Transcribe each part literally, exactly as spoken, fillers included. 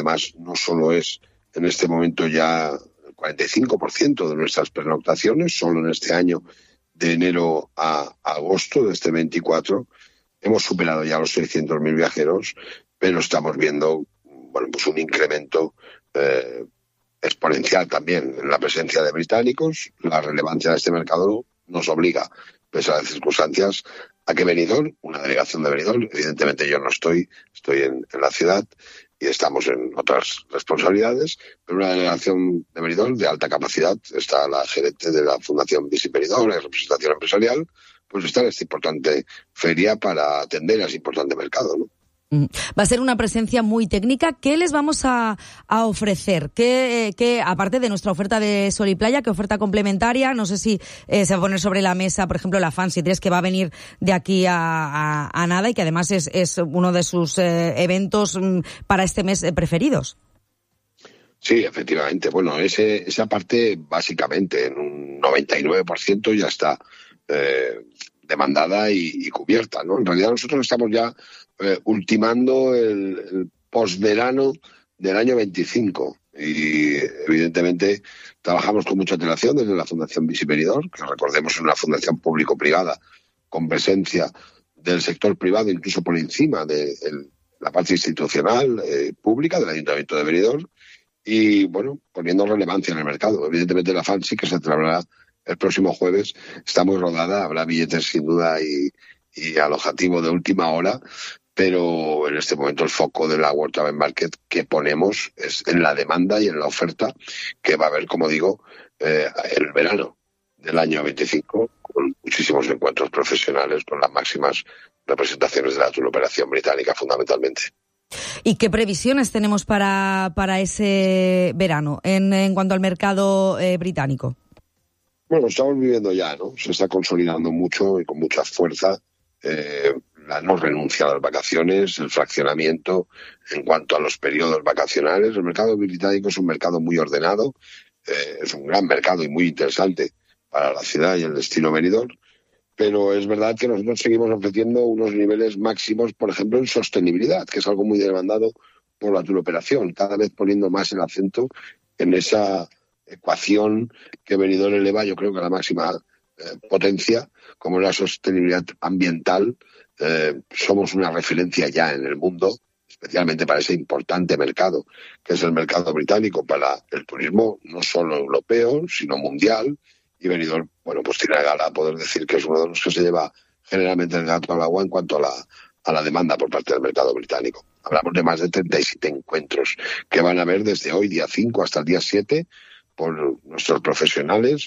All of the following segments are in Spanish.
además no solo es en este momento ya el cuarenta y cinco por ciento de nuestras pernoctaciones, solo en este año de enero a agosto de este veinticuatro, hemos superado ya los seiscientos mil viajeros, pero estamos viendo bueno, pues un incremento eh, exponencial también en la presencia de británicos. La relevancia de este mercado nos obliga, pese a las circunstancias, a que Benidorm, una delegación de Benidorm, evidentemente yo no estoy, estoy en, en la ciudad y estamos en otras responsabilidades, pero una delegación de Benidorm de alta capacidad, está la gerente de la Fundación Visit Benidorm, la representación empresarial, pues está en esta importante feria para atender a ese importante mercado, ¿no? Va a ser una presencia muy técnica. ¿Qué les vamos a, a ofrecer? ¿Qué, qué, aparte de nuestra oferta de Sol y Playa, qué oferta complementaria? No sé si eh, se va a poner sobre la mesa, por ejemplo, la Fancy Dress, que va a venir de aquí a, a, a nada y que además es, es uno de sus eh, eventos mm, para este mes eh, preferidos. Sí, efectivamente. Bueno, ese, esa parte básicamente en un noventa y nueve por ciento ya está eh, demandada y, y cubierta, ¿no? En realidad nosotros estamos ya Eh, ultimando el, el posverano del año veinticinco y evidentemente trabajamos con mucha antelación desde la Fundación Visit Benidorm, que recordemos es una fundación público-privada con presencia del sector privado incluso por encima de el, la parte institucional eh, pública del Ayuntamiento de Benidorm y bueno, poniendo relevancia en el mercado. Evidentemente la Fancy, que se celebrará el próximo jueves, está muy rodada, habrá billetes sin duda y, y alojativo de última hora, pero en este momento el foco de la World Travel Market que ponemos es en la demanda y en la oferta que va a haber, como digo, eh, el verano del año veinticinco, con muchísimos encuentros profesionales con las máximas representaciones de la tour operación británica fundamentalmente. ¿Y qué previsiones tenemos para, para ese verano en, en cuanto al mercado eh, británico? Bueno, estamos viviendo ya, ¿no? Se está consolidando mucho y con mucha fuerza eh, la no renuncia a las vacaciones, el fraccionamiento en cuanto a los periodos vacacionales. El mercado británico es un mercado muy ordenado, eh, es un gran mercado y muy interesante para la ciudad y el destino Benidorm, pero es verdad que nosotros seguimos ofreciendo unos niveles máximos, por ejemplo, en sostenibilidad, que es algo muy demandado por la tour operación, cada vez poniendo más el acento en esa ecuación que Benidorm eleva, yo creo que a la máxima eh, potencia, como la sostenibilidad ambiental. Eh, somos una referencia ya en el mundo, especialmente para ese importante mercado, que es el mercado británico para el turismo, no solo europeo, sino mundial. Y Benidorm, bueno, pues tiene la gala poder decir que es uno de los que se lleva generalmente el gato al agua en cuanto a la, a la demanda por parte del mercado británico. Hablamos de más de treinta y siete encuentros que van a haber desde hoy, día cinco, hasta el día siete, por nuestros profesionales,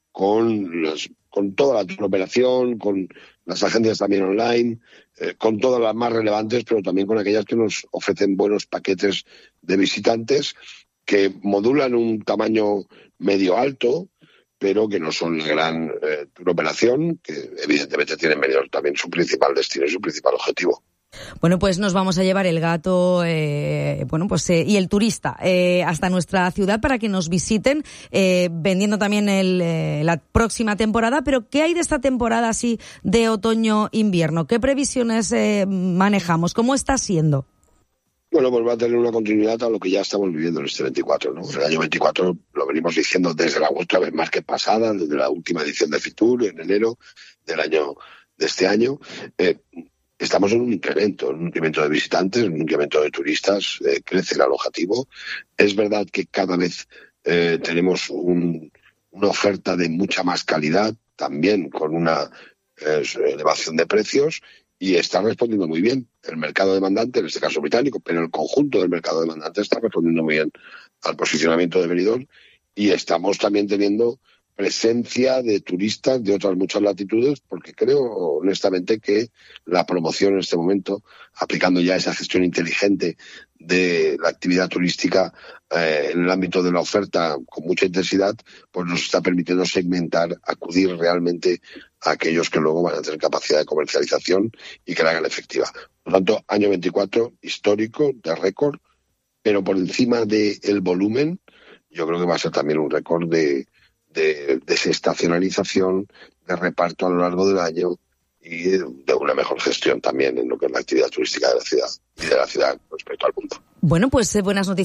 con las, con toda la operación, con las agencias también online, eh, con todas las más relevantes, pero también con aquellas que nos ofrecen buenos paquetes de visitantes que modulan un tamaño medio alto, pero que no son la gran eh, operación, que evidentemente tienen Benidorm también su principal destino y su principal objetivo. Bueno, pues nos vamos a llevar el gato, eh, bueno, pues eh, y el turista eh, hasta nuestra ciudad para que nos visiten, eh, vendiendo también el, eh, la próxima temporada. Pero ¿qué hay de esta temporada así de otoño-invierno? ¿Qué previsiones eh, manejamos? ¿Cómo está siendo? Bueno, pues va a tener una continuidad a lo que ya estamos viviendo en este veinticuatro, ¿no? El año veinticuatro lo venimos diciendo desde la World Travel Market pasada, desde la última edición de Fitur en enero del año de este año. Eh, Estamos en un incremento, en un incremento de visitantes, en un incremento de turistas, eh, crece el alojativo. Es verdad que cada vez eh, tenemos un, una oferta de mucha más calidad, también con una eh, elevación de precios, y está respondiendo muy bien el mercado demandante, en este caso británico, pero el conjunto del mercado demandante está respondiendo muy bien al posicionamiento de Benidorm, y estamos también teniendo presencia de turistas de otras muchas latitudes, porque creo honestamente que la promoción en este momento, aplicando ya esa gestión inteligente de la actividad turística eh, en el ámbito de la oferta con mucha intensidad, pues nos está permitiendo segmentar, acudir realmente a aquellos que luego van a tener capacidad de comercialización y que la hagan efectiva. Por lo tanto, año veinticuatro histórico, de récord, pero por encima del volumen, yo creo que va a ser también un récord de de desestacionalización, de reparto a lo largo del año y de una mejor gestión también en lo que es la actividad turística de la ciudad y de la ciudad respecto al mundo. Bueno, pues eh, buenas noticias